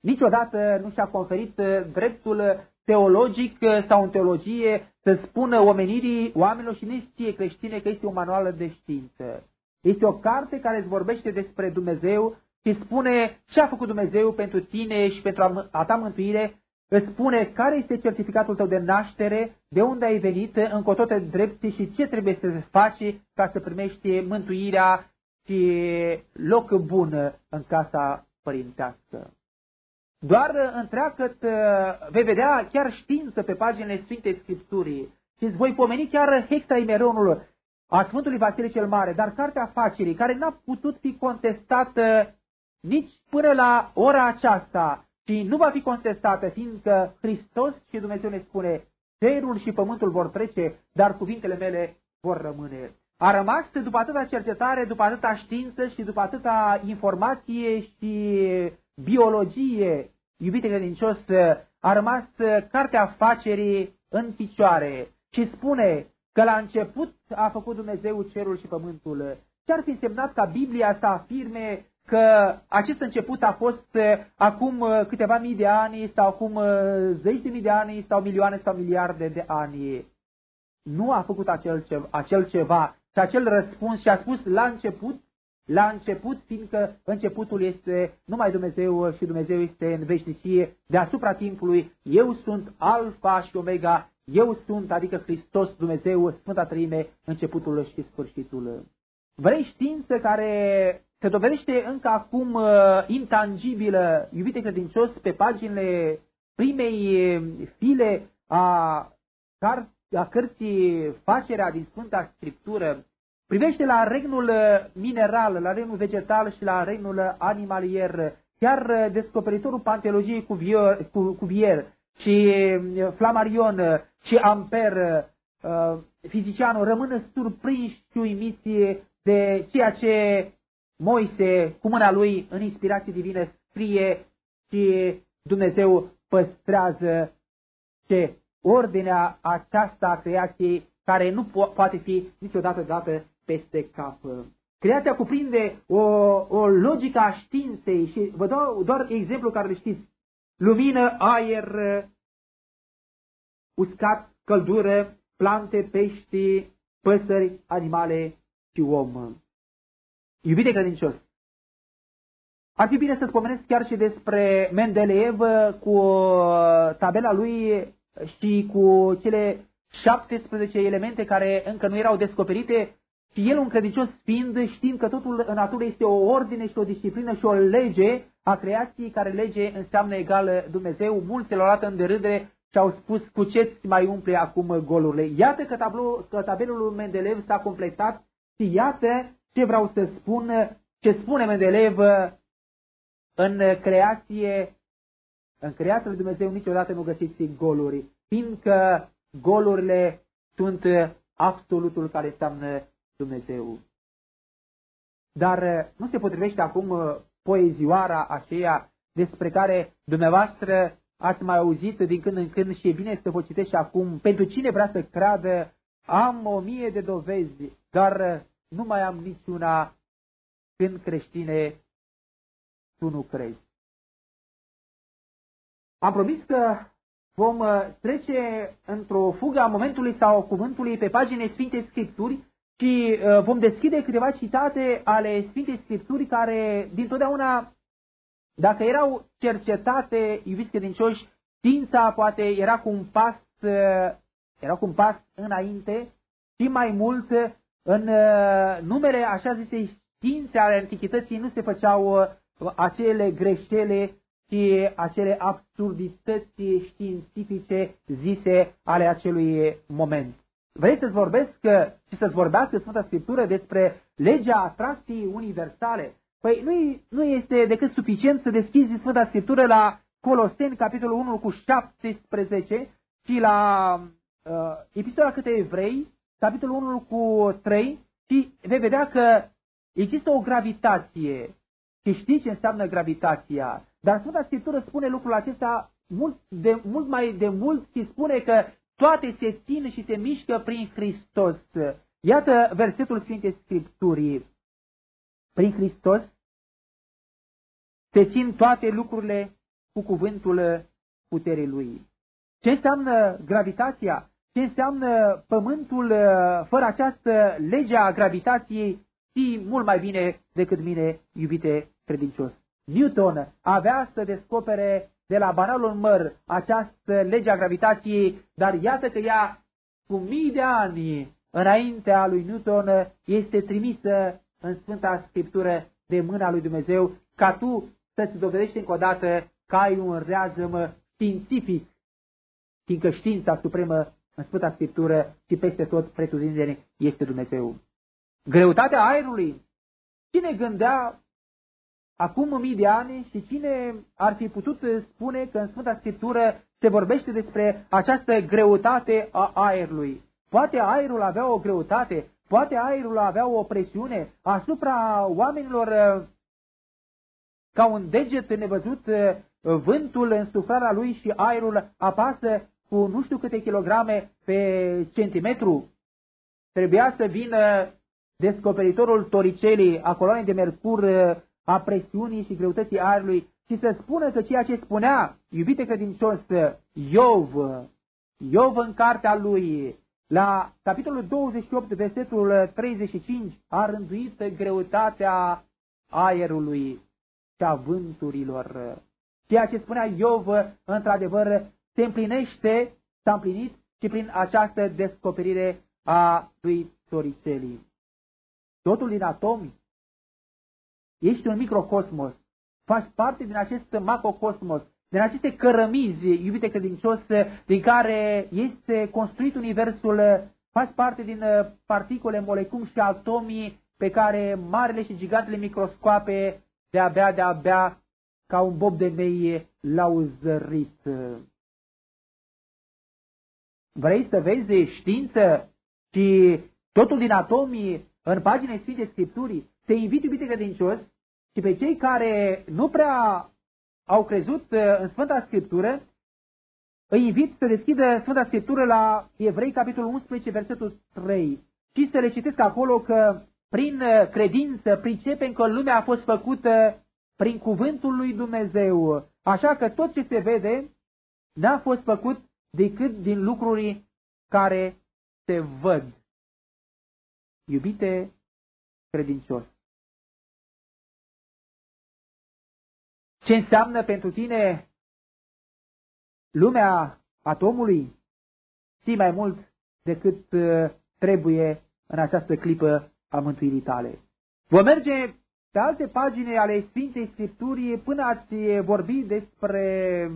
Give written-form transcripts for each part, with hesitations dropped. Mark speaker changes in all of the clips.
Speaker 1: niciodată nu și-a conferit dreptul teologic sau în teologie să spună omenirii oamenilor și nici ție creștine că este un manual de știință. Este o carte care îți vorbește despre Dumnezeu și spune ce a făcut Dumnezeu pentru tine și pentru a ta mântuire. Îți spune care este certificatul tău de naștere, de unde ai venit, încotro te drepți și ce trebuie să faci ca să primești mântuirea și loc bun în casa părintească. Doar întreagăt vei vedea chiar știință pe paginile Sfintei Scripturii și îți voi pomeni chiar Hexaimeronul a Sfântului Vasile cel Mare, dar Cartea Afacerii, care n-a putut fi contestată nici până la ora aceasta și nu va fi contestată, fiindcă Hristos și Dumnezeu ne spune, cerul și pământul vor trece, dar cuvintele mele vor rămâne. A rămas după atâta cercetare, după atâta știință și după atâta informație și biologie, iubite credincios, a rămas Cartea Afacerii în picioare și spune că la început a făcut Dumnezeu cerul și pământul. Ce ar fi însemnat ca Biblia să afirme că acest început a fost acum câteva mii de ani sau acum zeci de mii de ani sau milioane sau miliarde de ani? Nu a făcut acel ceva și acel răspuns și a spus la început, fiindcă începutul este numai Dumnezeu și Dumnezeu este în veșnicie, deasupra timpului, eu sunt Alfa și Omega, eu sunt, adică Hristos, Dumnezeu, Sfânta Treime, începutul și sfârșitul. Vrei știință care se dovedește încă acum intangibilă, iubite credincios, pe paginile primei file a cărții Facerea din Sfânta Scriptură, privește la regnul mineral, la regnul vegetal și la regnul animalier. Chiar descoperitorul panteologiei Cuvier și Flammarion și Ampere, fizicianul, rămân surprinși și uimiți de ceea ce Moise, cu mâna lui, în inspirație divină, scrie și Dumnezeu păstrează ce ordinea aceasta a creației care nu poate fi niciodată dată peste cap. Creația cuprinde o logică a științei și vă dau doar exemplu care le știți. Lumină, aer, uscat, căldură, plante, pești, păsări, animale și om. Iubite credincios, ar fi bine să spomenesc chiar și despre Mendeleev cu tabela lui și cu cele 17 elemente care încă nu erau descoperite și el un credincios fiind, știind că totul în natură este o ordine și o disciplină și o lege a creației, care lege înseamnă egal Dumnezeu, mulți l-au luat în derâdere și au spus cu ce-ți mai umple acum golurile. Iată că tabelul lui Mendeleev s-a completat și iată ce vreau să spun, ce spune Mendeleev în creație. În creația lui Dumnezeu niciodată nu găsiți goluri, fiindcă golurile sunt absolutul care înseamnă Dumnezeu. Dar nu se potrivește acum poezioara aceea despre care dumneavoastră ați mai auzit din când în când și e bine să vă citești acum. Pentru cine vrea să creadă, am 1000 de dovezi, dar nu mai am niciuna. Când creștine, tu nu crezi. Am promis că vom trece într-o fugă a momentului sau cuvântului pe paginile Sfintei Scripturi și vom deschide câteva citate ale Sfintei Scripturi care dintotdeauna, dacă erau cercetate, iubiți credincioși, știința poate era cu un pas înainte și mai mult în numere așa zise științe ale antichității nu se făceau acele greșele și acele absurdități științifice zise ale acelui moment. Vrei să-ți vorbesc și să-ți vorbească Sfânta Scriptură despre legea atracției universale? Păi nu este decât suficient să deschizi Sfânta Scriptură la Coloseni, capitolul 1 cu 17 și la Epistola către Evrei, capitolul 1 cu 3 și vei vedea că există o gravitație. Și știi ce înseamnă gravitația. Dar Sfânta Scriptură spune lucrul acesta mult mai de mult și spune că toate se țin și se mișcă prin Hristos. Iată versetul Sfintei Scripturii. Prin Hristos se țin toate lucrurile cu cuvântul puterii lui. Ce înseamnă gravitația? Ce înseamnă pământul fără această lege a gravitației? Știi mult mai bine decât mine, iubite credincios. Newton avea să descopere de la banalul măr această lege a gravitației, dar iată că ea, cu mii de ani înaintea lui Newton, este trimisă în Sfânta Scriptură de mâna lui Dumnezeu, ca tu să-ți dovedești încă o dată că ai un reazăm științific, fiindcă știința supremă în Sfânta Scriptură și peste tot pretutindeni este Dumnezeu. Greutatea aerului. Cine gândea acum 1000 de ani și cine ar fi putut spune că în Sfânta Scriptură se vorbește despre această greutate a aerului? Poate aerul avea o greutate, poate aerul avea o presiune asupra oamenilor ca un deget nevăzut, vântul în suflarea lui și aerul apasă cu nu știu câte kilograme pe centimetru. Trebuia să vină descoperitorul Toricelli a coloanei de mercur, a presiunii și greutății aerului și să spună că ceea ce spunea, iubite credincios, Iov în cartea lui, la capitolul 28, versetul 35, a rânduit greutatea aerului și a vânturilor. Ceea ce spunea Iov, într-adevăr, se împlinește, s-a împlinit și prin această descoperire a lui Toricelli. Totul din atomi. Ești un microcosmos. Faci parte din acest macrocosmos, din aceste cărămizi, iubite credincios, din care este construit universul. Faci parte din particule, molecule și atomii pe care marile și gigantele microscoape de-abia ca un bob de mei l-au zărit. Vrei să vezi știință și totul din atomii în paginile Sfintei Scripturii? Te invit, iubite credincios, și pe cei care nu prea au crezut în Sfânta Scriptură, îi invit să deschidă Sfânta Scriptură la Evrei, capitolul 11, versetul 3, și să le citesc acolo că prin credință pricepem că lumea a fost făcută prin cuvântul lui Dumnezeu, așa că tot ce se vede n-a fost făcut decât din lucruri care se văd. Iubite credincios, ce înseamnă pentru tine lumea atomului? Știi mai mult decât trebuie în această clipă a mântuirii tale. Vom merge pe alte pagini ale Sfintei Scripturii până ați vorbi despre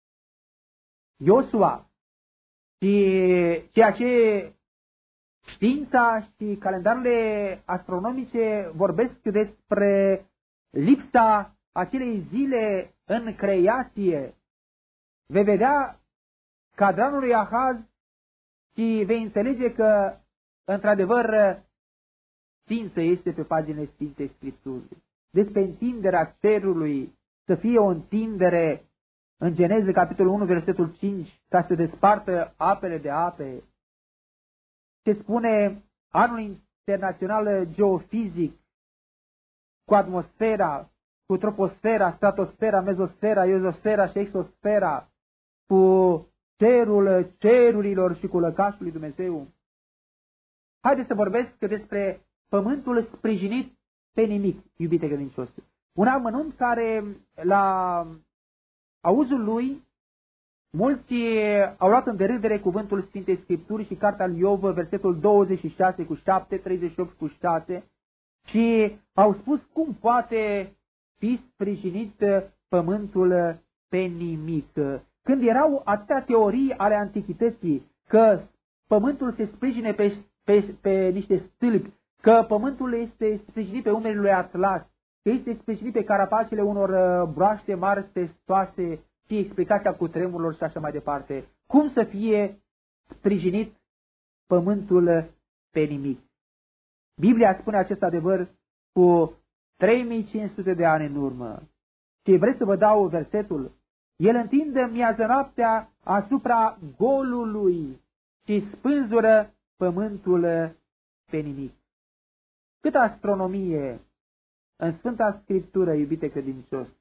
Speaker 1: Iosua și ceea ce știința și calendarele astronomice vorbesc despre lipsa acelei zile în creație. Vei vedea cadranul lui Ahaz și vei înțelege că, într-adevăr, știință este pe paginile Sfintei Scripturii. Despre întinderea cerului, să fie o întindere în Geneze, capitolul 1, versetul 5, ca să despartă apele de ape. Se spune anul internațional geofizic, cu atmosfera, cu troposfera, stratosfera, mezosfera, iozosfera și exosfera, cu cerul cerurilor și cu lăcașul lui Dumnezeu. Haideți să vorbesc despre pământul sprijinit pe nimic, iubite credincios. Un amănunt care, la auzul lui, mulți au luat în derâdere cuvântul Sfintei Scripturi și cartea lui Iov, versetul 26 cu 7, 38 cu 6, și au spus cum poate fi sprijinit pământul pe nimic. Când erau atâtea teorii ale antichității că pământul se sprijine pe niște stâlpi, că pământul este sprijinit pe umerii lui Atlas, că este sprijinit pe carapacele unor broaște mari testoase și explicația cu tremurilor și așa mai departe. Cum să fie sprijinit pământul pe nimic? Biblia spune acest adevăr cu 3500 de ani în urmă. Și vreți să vă dau versetul? El întinde miază noaptea asupra golului și spânzură pământul pe nimic. Câtă astronomie în Sfânta Scriptură, iubite credincios!